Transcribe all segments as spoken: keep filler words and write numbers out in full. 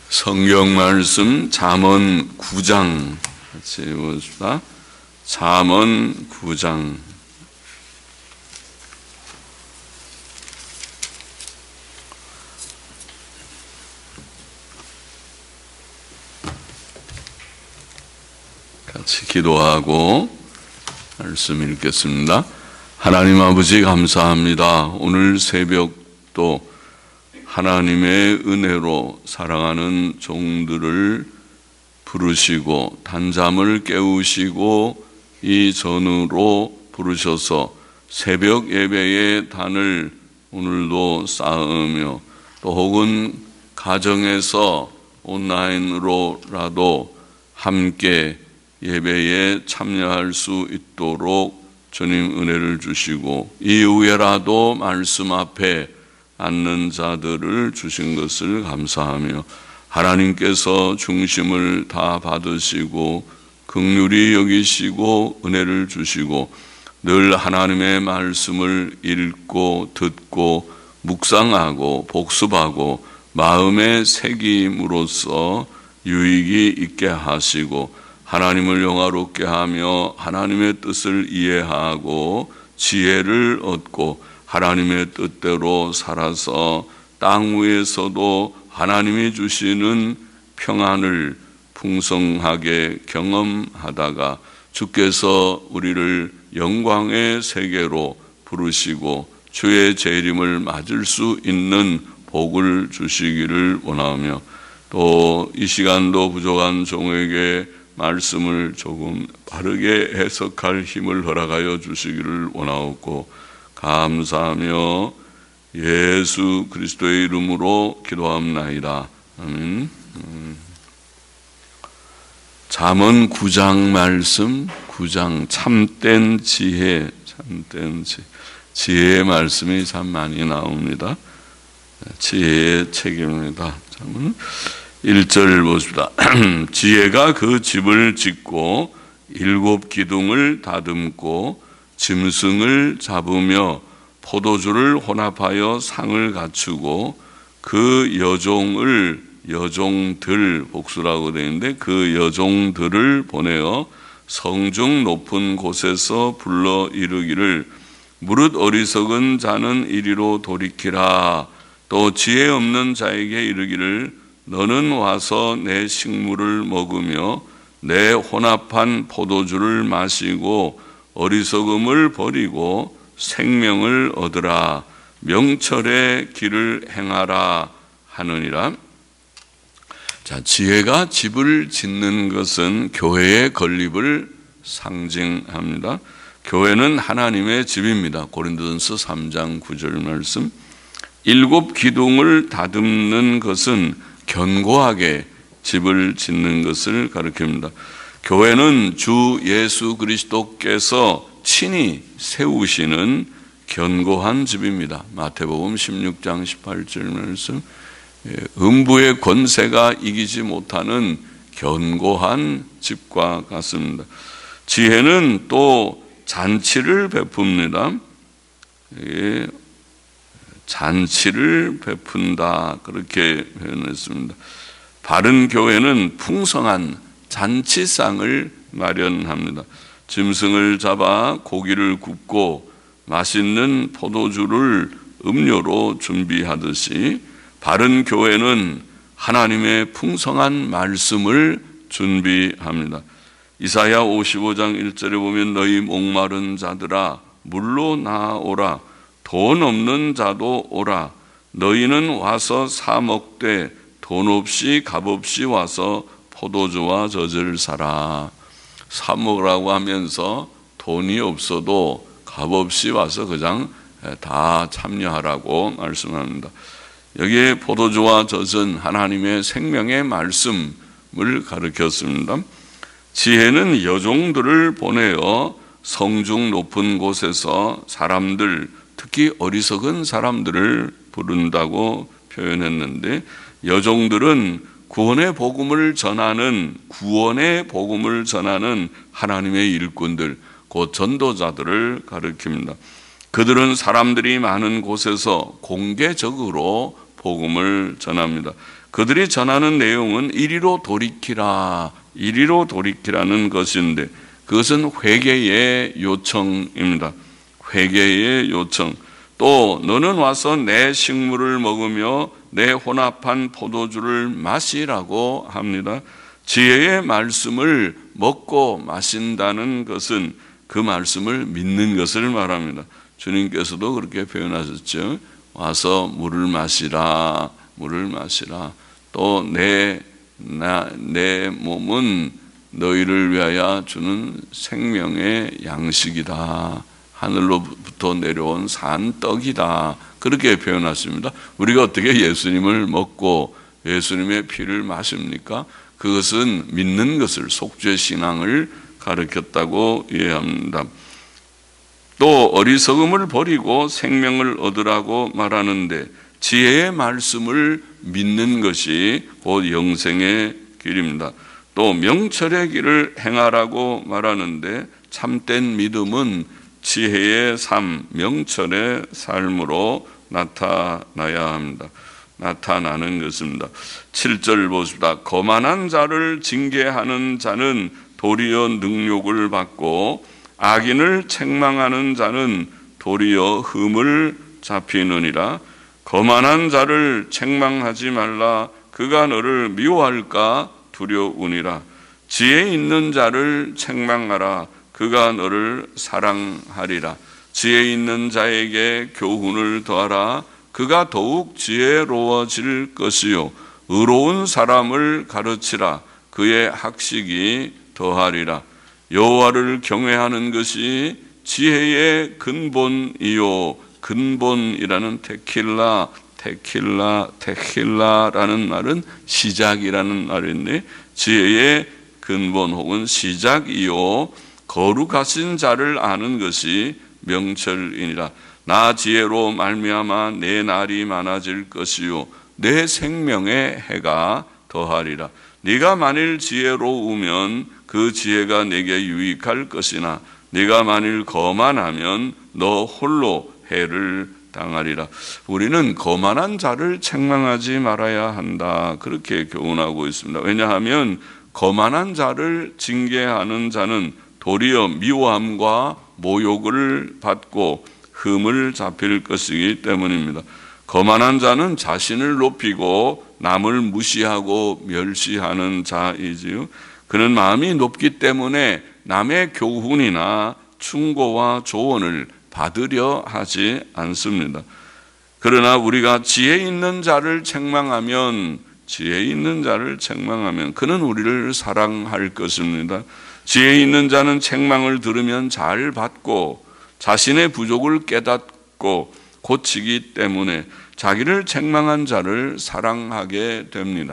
성경 말씀 잠언 구 장 같이 보십시다. 잠언 구 장. 같이 기도하고 말씀 읽겠습니다. 하나님 아버지 감사합니다. 오늘 새벽도 하나님의 은혜로 사랑하는 종들을 부르시고 단잠을 깨우시고 이 전으로 부르셔서 새벽 예배의 단을 오늘도 쌓으며 또 혹은 가정에서 온라인으로라도 함께 예배에 참여할 수 있도록 주님 은혜를 주시고 이후에라도 말씀 앞에 앉는 자들을 주신 것을 감사하며 하나님께서 중심을 다 받으시고 긍휼히 여기시고 은혜를 주시고 늘 하나님의 말씀을 읽고 듣고 묵상하고 복습하고 마음에 새김으로써 유익이 있게 하시고 하나님을 영화롭게 하며 하나님의 뜻을 이해하고 지혜를 얻고 하나님의 뜻대로 살아서 땅 위에서도 하나님이 주시는 평안을 풍성하게 경험하다가 주께서 우리를 영광의 세계로 부르시고 주의 재림을 맞을 수 있는 복을 주시기를 원하며 또 이 시간도 부족한 종에게 말씀을 조금 바르게 해석할 힘을 허락하여 주시기를 원하옵고 감사하며 예수 그리스도의 이름으로 기도합나이다. 아멘. 잠언 구 장 말씀, 구 장 참된 지혜, 참된 지혜. 지혜의 말씀이 참 많이 나옵니다. 지혜의 책입니다. 잠언 일 절 보십시다. 지혜가 그 집을 짓고 일곱 기둥을 다듬고 짐승을 잡으며 포도주를 혼합하여 상을 갖추고 그 여종을 여종들 복수라고 되어 있는데 그 여종들을 보내어 성중 높은 곳에서 불러 이르기를 무릇 어리석은 자는 이리로 돌이키라. 또 지혜 없는 자에게 이르기를 너는 와서 내 식물을 먹으며 내 혼합한 포도주를 마시고 어리석음을 버리고 생명을 얻으라. 명철의 길을 행하라 하느니라. 자, 지혜가 집을 짓는 것은 교회의 건립을 상징합니다. 교회는 하나님의 집입니다. 고린도전서 삼 장 구 절 말씀. 일곱 기둥을 다듬는 것은 견고하게 집을 짓는 것을 가리킵니다. 교회는 주 예수 그리스도께서 친히 세우시는 견고한 집입니다. 마태복음 십육 장 십팔 절 말씀. 음부의 권세가 이기지 못하는 견고한 집과 같습니다. 지혜는 또 잔치를 베풉니다. 잔치를 베푼다 그렇게 표현했습니다. 바른 교회는 풍성한 잔치상을 마련합니다. 짐승을 잡아 고기를 굽고 맛있는 포도주를 음료로 준비하듯이 바른 교회는 하나님의 풍성한 말씀을 준비합니다. 이사야 오십오 장 일 절에 보면 너희 목마른 자들아 물로 나오라. 돈 없는 자도 오라. 너희는 와서 사 먹되 돈 없이 값 없이 와서 포도주와 젖을 사라. 사 먹으라고 하면서 돈이 없어도 값 없이 와서 그냥 다 참여하라고 말씀합니다. 여기에 포도주와 젖은 하나님의 생명의 말씀을 가르쳤습니다. 지혜는 여종들을 보내어 성중 높은 곳에서 사람들, 특히 어리석은 사람들을 부른다고 표현했는데 여종들은 구원의 복음을 전하는 구원의 복음을 전하는 하나님의 일꾼들, 곧 전도자들을 가리킵니다. 그들은 사람들이 많은 곳에서 공개적으로 복음을 전합니다. 그들이 전하는 내용은 이리로 돌이키라, 이리로 돌이키라는 것인데 그것은 회개의 요청입니다. 회개의 요청. 또 너는 와서 내 식물을 먹으며 내 혼합한 포도주를 마시라고 합니다. 지혜의 말씀을 먹고 마신다는 것은 그 말씀을 믿는 것을 말합니다. 주님께서도 그렇게 표현하셨죠. 와서 물을 마시라, 물을 마시라. 또 내 내 몸은 너희를 위하여 주는 생명의 양식이다. 하늘로부터 내려온 산 떡이다. 그렇게 표현했습니다. 우리가 어떻게 예수님을 먹고 예수님의 피를 마십니까? 그것은 믿는 것을, 속죄 신앙을 가르쳤다고 이해합니다. 또 어리석음을 버리고 생명을 얻으라고 말하는데 지혜의 말씀을 믿는 것이 곧 영생의 길입니다. 또 명철의 길을 행하라고 말하는데 참된 믿음은 지혜의 삶, 명철의 삶으로 나타나야 합니다. 나타나는 것입니다. 칠 절 보십시다. 거만한 자를 징계하는 자는 도리어 능욕을 받고 악인을 책망하는 자는 도리어 흠을 잡히느니라. 거만한 자를 책망하지 말라. 그가 너를 미워할까 두려우니라. 지혜 있는 자를 책망하라. 그가 너를 사랑하리라. 지혜 있는 자에게 교훈을 더하라. 그가 더욱 지혜로워질 것이요 의로운 사람을 가르치라. 그의 학식이 더하리라. 여호와를 경외하는 것이 지혜의 근본이요. 근본이라는 테킬라, 테킬라, 테킬라라는 말은 시작이라는 말인데 지혜의 근본 혹은 시작이요. 거룩하신 자를 아는 것이 명철이니라. 나 지혜로 말미암아 내 날이 많아질 것이요 내 생명의 해가 더하리라. 네가 만일 지혜로우면 그 지혜가 내게 유익할 것이나 네가 만일 거만하면 너 홀로 해를 당하리라. 우리는 거만한 자를 책망하지 말아야 한다. 그렇게 교훈하고 있습니다. 왜냐하면 거만한 자를 징계하는 자는 도리어 미워함과 모욕을 받고 흠을 잡힐 것이기 때문입니다. 거만한 자는 자신을 높이고 남을 무시하고 멸시하는 자이지요. 그는 마음이 높기 때문에 남의 교훈이나 충고와 조언을 받으려 하지 않습니다. 그러나 우리가 지혜 있는 자를 책망하면 지혜 있는 자를 책망하면 그는 우리를 사랑할 것입니다. 지혜 있는 자는 책망을 들으면 잘 받고 자신의 부족을 깨닫고 고치기 때문에 자기를 책망한 자를 사랑하게 됩니다.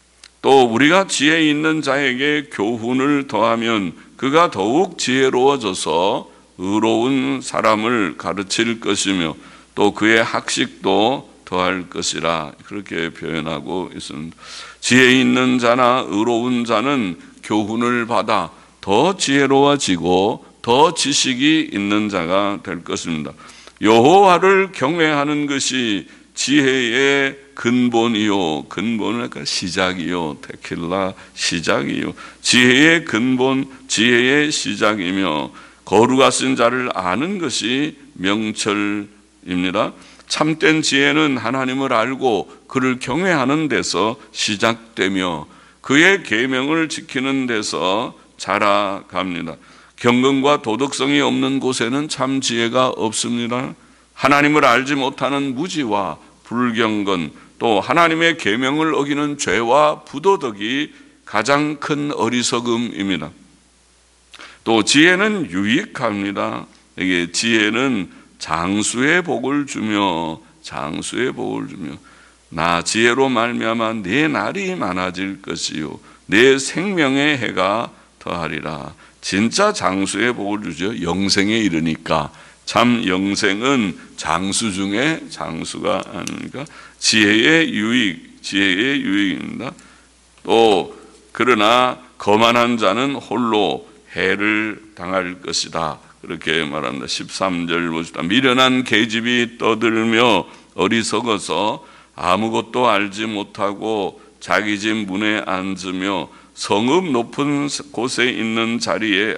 또 우리가 지혜 있는 자에게 교훈을 더하면 그가 더욱 지혜로워져서 의로운 사람을 가르칠 것이며 또 그의 학식도 더할 것이라 그렇게 표현하고 있습니다. 지혜 있는 자나 의로운 자는 교훈을 받아 더 지혜로워지고 더 지식이 있는 자가 될 것입니다. 여호와를 경외하는 것이 지혜의 근본이요. 근본은 아까 시작이요. 테킬라 시작이요. 지혜의 근본, 지혜의 시작이며 거룩하신 자를 아는 것이 명철입니다. 참된 지혜는 하나님을 알고 그를 경외하는 데서 시작되며 그의 계명을 지키는 데서 자라갑니다. 경건과 도덕성이 없는 곳에는 참 지혜가 없습니다. 하나님을 알지 못하는 무지와 불경건, 또 하나님의 계명을 어기는 죄와 부도덕이 가장 큰 어리석음입니다. 또 지혜는 유익합니다. 이게 지혜는 장수의 복을 주며 장수의 복을 주며 나 지혜로 말미암아 내 날이 많아질 것이요 내 생명의 해가 더하리라. 진짜 장수의 복을 주죠. 영생에 이르니까. 참 영생은 장수 중에 장수가 아닙니까? 지혜의 유익, 지혜의 유익입니다. 또 그러나 거만한 자는 홀로 해를 당할 것이다. 그렇게 말합니다. 십삼 절 보시다. 미련한 계집이 떠들며 어리석어서 아무것도 알지 못하고 자기 집 문에 앉으며 성읍 높은 곳에 있는 자리에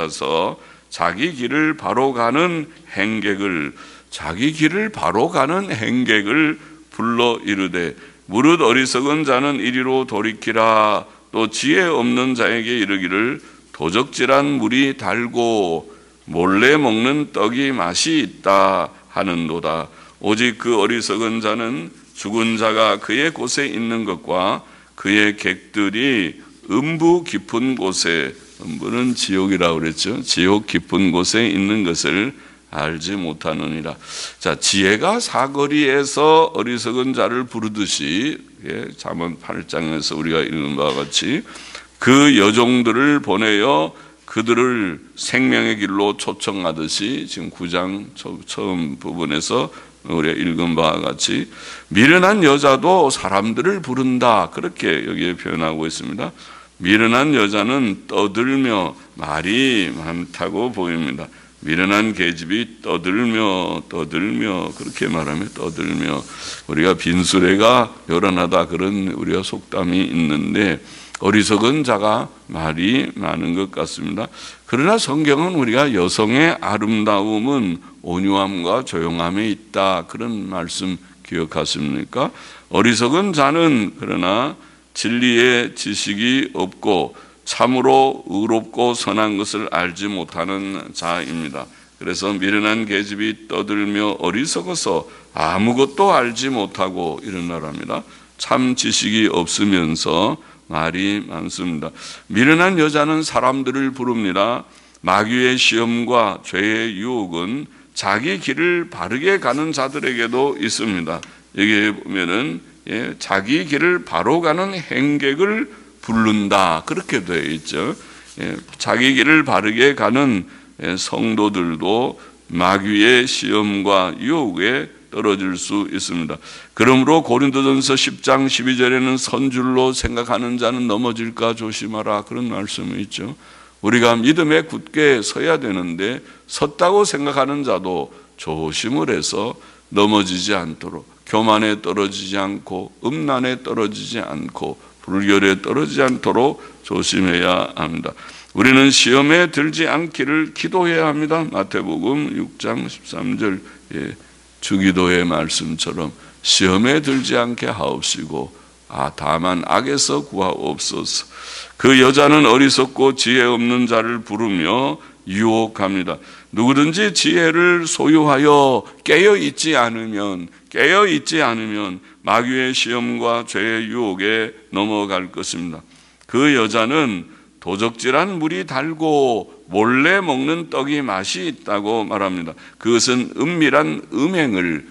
앉아서 자기 길을 바로 가는 행객을 자기 길을 바로 가는 행객을 불러 이르되 무릇 어리석은 자는 이리로 돌이키라. 또 지혜 없는 자에게 이르기를 도적질한 물이 달고 몰래 먹는 떡이 맛이 있다 하는도다. 오직 그 어리석은 자는 죽은 자가 그의 곳에 있는 것과 그의 객들이 음부 깊은 곳에, 음부는 지옥이라고 그랬죠. 지옥 깊은 곳에 있는 것을 알지 못하느니라. 자, 지혜가 사거리에서 어리석은 자를 부르듯이, 예, 잠언 팔 장에서 우리가 읽는 바와 같이 그 여종들을 보내어 그들을 생명의 길로 초청하듯이 지금 구 장 처음 부분에서 우리가 읽은 바와 같이 미련한 여자도 사람들을 부른다, 그렇게 여기에 표현하고 있습니다. 미련한 여자는 떠들며 말이 많다고 보입니다. 미련한 계집이 떠들며 떠들며 그렇게 말하며 떠들며, 우리가 빈수레가 요란하다 그런 우리가 속담이 있는데 어리석은 자가 말이 많은 것 같습니다. 그러나 성경은 우리가 여성의 아름다움은 온유함과 조용함에 있다, 그런 말씀 기억하십니까? 어리석은 자는 그러나 진리의 지식이 없고 참으로 의롭고 선한 것을 알지 못하는 자입니다. 그래서 미련한 계집이 떠들며 어리석어서 아무것도 알지 못하고 일어나랍니다. 참 지식이 없으면서 말이 많습니다. 미련한 여자는 사람들을 부릅니다. 마귀의 시험과 죄의 유혹은 자기 길을 바르게 가는 자들에게도 있습니다. 여기에 보면은 예, 자기 길을 바로 가는 행객을 부른다, 그렇게 되어 있죠. 예, 자기 길을 바르게 가는 예, 성도들도 마귀의 시험과 유혹에 떨어질 수 있습니다. 그러므로 고린도전서 십 장 십이 절에는 선줄로 생각하는 자는 넘어질까 조심하라, 그런 말씀이 있죠. 우리가 믿음에 굳게 서야 되는데 섰다고 생각하는 자도 조심을 해서 넘어지지 않도록, 교만에 떨어지지 않고 음란에 떨어지지 않고 불결에 떨어지지 않도록 조심해야 합니다. 우리는 시험에 들지 않기를 기도해야 합니다. 마태복음 육 장 십삼 절 예, 주기도의 말씀처럼 시험에 들지 않게 하옵시고 아 다만 악에서 구하옵소서. 그 여자는 어리석고 지혜 없는 자를 부르며 유혹합니다. 누구든지 지혜를 소유하여 깨어 있지 않으면 깨어 있지 않으면 마귀의 시험과 죄의 유혹에 넘어갈 것입니다. 그 여자는 도적질한 물이 달고 몰래 먹는 떡이 맛이 있다고 말합니다. 그것은 은밀한 음행을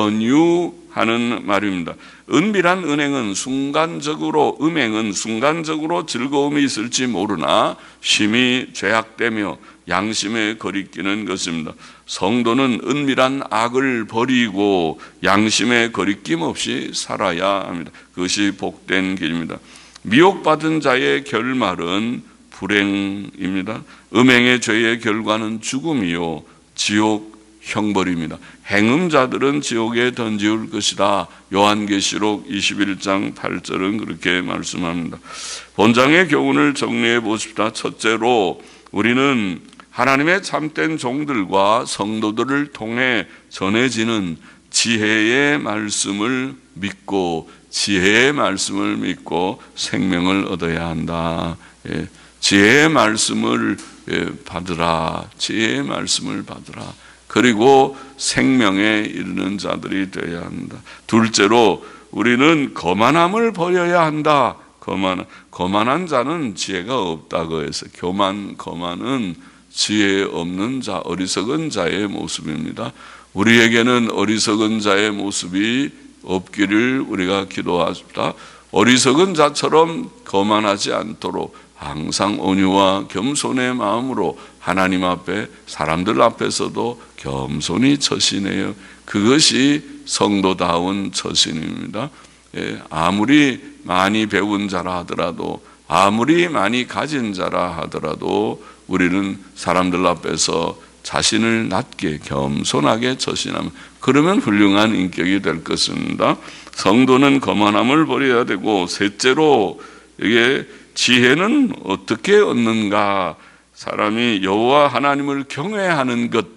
권유하는 말입니다. 은밀한 은행은 순간적으로, 음행은 순간적으로 즐거움이 있을지 모르나 심히 죄악되며 양심에 거리끼는 것입니다. 성도는 은밀한 악을 버리고 양심에 거리낌 없이 살아야 합니다. 그것이 복된 길입니다. 미혹받은 자의 결말은 불행입니다. 음행의 죄의 결과는 죽음이요 지옥 형벌입니다. 행음자들은 지옥에 던지울 것이다. 요한계시록 이십일 장 팔 절은 그렇게 말씀합니다. 본장의 교훈을 정리해 보십시다. 첫째로 우리는 하나님의 참된 종들과 성도들을 통해 전해지는 지혜의 말씀을 믿고 지혜의 말씀을 믿고 생명을 얻어야 한다. 예, 지혜의 말씀을 예, 받으라. 지혜의 말씀을 받으라. 그리고 생명에 이르는 자들이 되어야 한다. 둘째로 우리는 거만함을 버려야 한다. 거만, 거만한 자는 지혜가 없다고 해서 교만, 거만은 지혜 없는 자, 어리석은 자의 모습입니다. 우리에게는 어리석은 자의 모습이 없기를 우리가 기도합시다. 어리석은 자처럼 거만하지 않도록 항상 온유와 겸손의 마음으로 하나님 앞에 사람들 앞에서도 겸손히 처신해요. 그것이 성도다운 처신입니다. 예, 아무리 많이 배운 자라 하더라도 아무리 많이 가진 자라 하더라도 우리는 사람들 앞에서 자신을 낮게 겸손하게 처신하면 그러면 훌륭한 인격이 될 것입니다. 성도는 거만함을 버려야 되고, 셋째로 이게 지혜는 어떻게 얻는가? 사람이 여호와 하나님을 경외하는 것,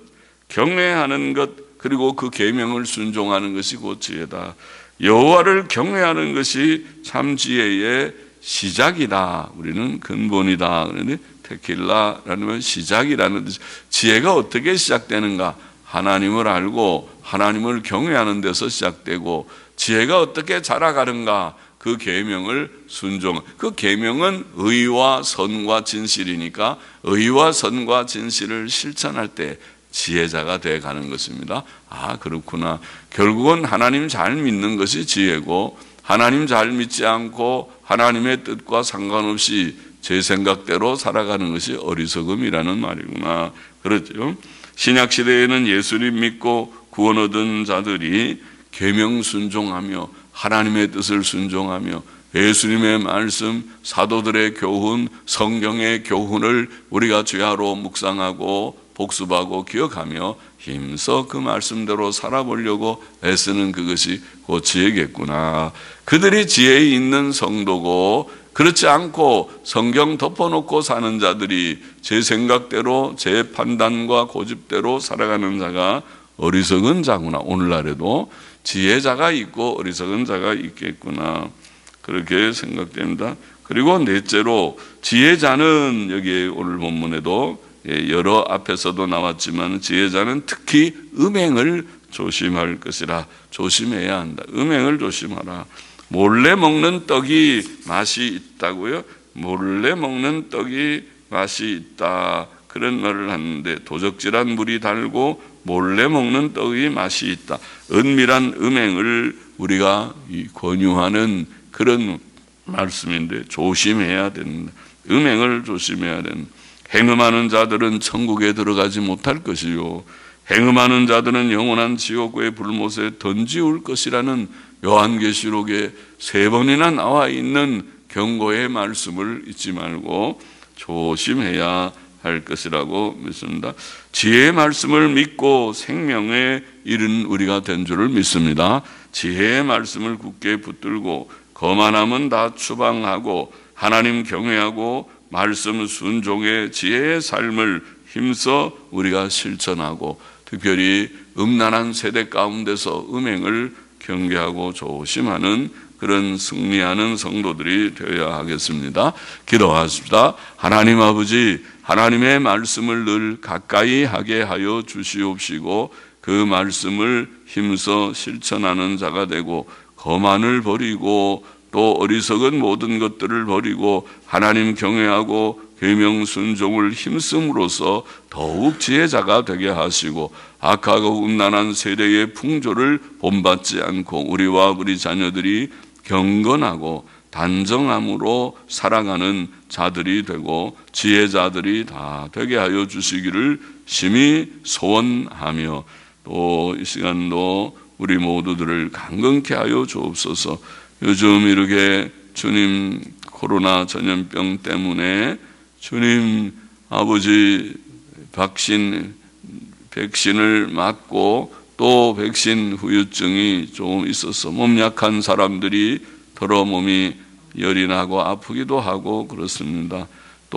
경외하는 것, 그리고 그 계명을 순종하는 것이 곧 지혜다. 여호와를 경외하는 것이 참 지혜의 시작이다. 우리는 근본이다. 그런데 테킬라라는 건 시작이라는 뜻. 지혜가 어떻게 시작되는가? 하나님을 알고 하나님을 경외하는 데서 시작되고, 지혜가 어떻게 자라가는가? 그 계명을 순종. 그 계명은 의와 선과 진실이니까 의와 선과 진실을 실천할 때 지혜자가 되어 가는 것입니다. 아, 그렇구나. 결국은 하나님 잘 믿는 것이 지혜고, 하나님 잘 믿지 않고 하나님의 뜻과 상관없이 제 생각대로 살아가는 것이 어리석음이라는 말이구나. 그렇죠. 신약 시대에는 예수님 믿고 구원 얻은 자들이 계명 순종하며 하나님의 뜻을 순종하며 예수님의 말씀, 사도들의 교훈, 성경의 교훈을 우리가 죄하로 묵상하고 복습하고 기억하며 힘써 그 말씀대로 살아보려고 애쓰는 그것이 곧 지혜겠구나. 그들이 지혜 있는 성도고, 그렇지 않고 성경 덮어놓고 사는 자들이 제 생각대로 제 판단과 고집대로 살아가는 자가 어리석은 자구나. 오늘날에도 지혜자가 있고 어리석은 자가 있겠구나. 그렇게 생각됩니다. 그리고 넷째로 지혜자는, 여기 오늘 본문에도 여러 앞에서도 나왔지만 지혜자는 특히 음행을 조심할 것이라. 조심해야 한다. 음행을 조심하라. 몰래 먹는 떡이 맛이 있다고요? 몰래 먹는 떡이 맛이 있다, 그런 말을 하는데, 도적질한 물이 달고 몰래 먹는 떡이 맛이 있다. 은밀한 음행을 우리가 권유하는 그런 말씀인데 조심해야 된다. 음행을 조심해야 된다. 행음하는 자들은 천국에 들어가지 못할 것이요, 행음하는 자들은 영원한 지옥의 불못에 던지울 것이라는 요한계시록에 세 번이나 나와 있는 경고의 말씀을 잊지 말고 조심해야 할 것이라고 믿습니다. 지혜의 말씀을 믿고 생명에 이른 우리가 된 줄을 믿습니다. 지혜의 말씀을 굳게 붙들고 거만함은 다 추방하고 하나님 경외하고 말씀 순종의 지혜의 삶을 힘써 우리가 실천하고, 특별히 음란한 세대 가운데서 음행을 경계하고 조심하는 그런 승리하는 성도들이 되어야 하겠습니다. 기도하십시다. 하나님 아버지, 하나님의 말씀을 늘 가까이 하게 하여 주시옵시고, 그 말씀을 힘써 실천하는 자가 되고, 거만을 버리고 또 어리석은 모든 것들을 버리고 하나님 경외하고 계명 순종을 힘씀으로써 더욱 지혜자가 되게 하시고, 악하고 음란한 세대의 풍조를 본받지 않고 우리와 우리 자녀들이 경건하고 단정함으로 살아가는 자들이 되고 지혜자들이 다 되게 하여 주시기를 심히 소원하며, 또 이 시간도 우리 모두들을 강건케 하여 주옵소서. 요즘 이렇게 주님 코로나 전염병 때문에 주님 아버지 백신, 백신을 맞고 또 백신 후유증이 좀 있어서 몸 약한 사람들이 더러 몸이 열이 나고 아프기도 하고 그렇습니다.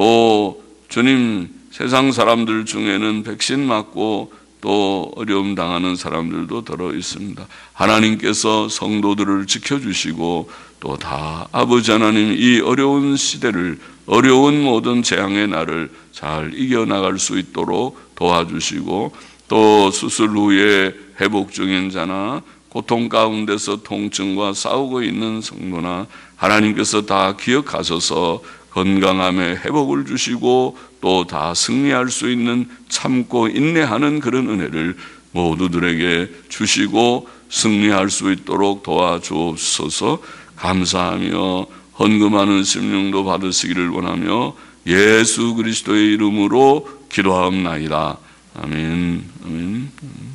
또 주님 세상 사람들 중에는 백신 맞고 또 어려움 당하는 사람들도 더러 있습니다. 하나님께서 성도들을 지켜주시고 또 다 아버지 하나님 이 어려운 시대를, 어려운 모든 재앙의 날을 잘 이겨나갈 수 있도록 도와주시고, 또 수술 후에 회복 중인 자나 고통 가운데서 통증과 싸우고 있는 성도나 하나님께서 다 기억하셔서 건강함에 회복을 주시고 또 다 승리할 수 있는 참고 인내하는 그런 은혜를 모두들에게 주시고 승리할 수 있도록 도와주옵소서. 감사하며 헌금하는 심령도 받으시기를 원하며 예수 그리스도의 이름으로 기도하옵나이다. 아멘. 아멘.